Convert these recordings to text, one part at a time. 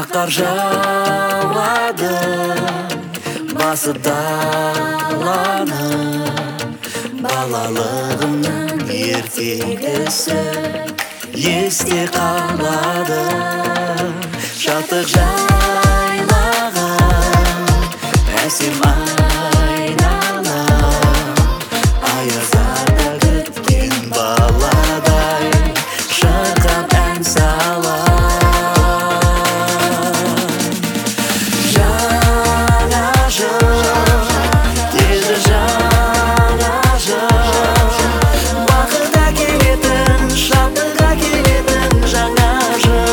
қар жауады, басып даланы. Балалығымның ертегісі есте қалады. Шаттық жайлаған әсем айнала, аяздарда күткен баладай шырқап ән сала. Жаңа жыл келді, жаңа жыл, бақыт әкелетін, шаттық әкелетін жаңа жыл.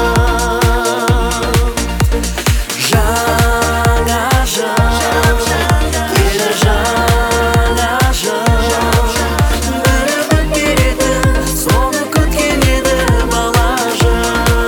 Жаңа жыл келді, жаңа жыл, бір үміт беретін, соны күткен еді бала жыл.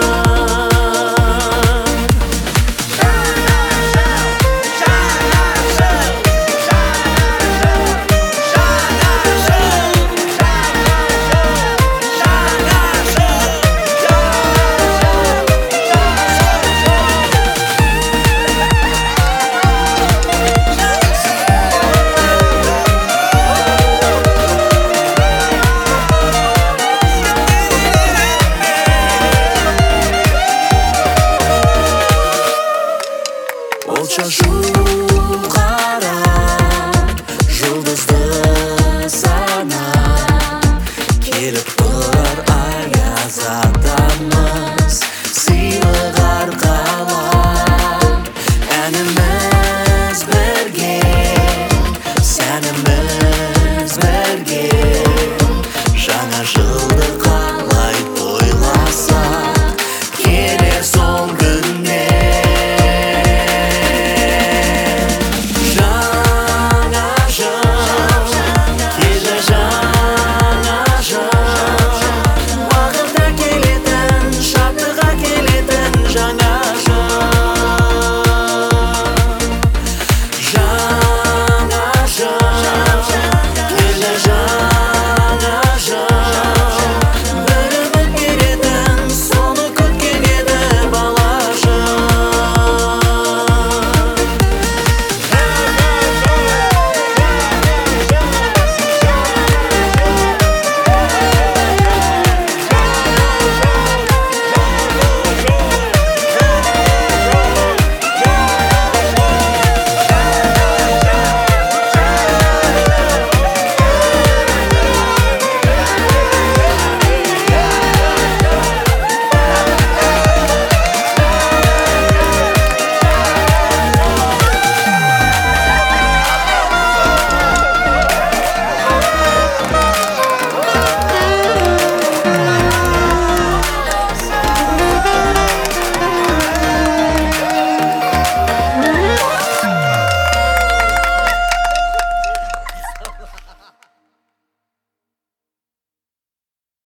Ол шашу қара жұлдызды сана, келіп тұрар аяз атамыз сыйлық арқалап. Әніміз бірге, сәніміз бірге, жаңа жыл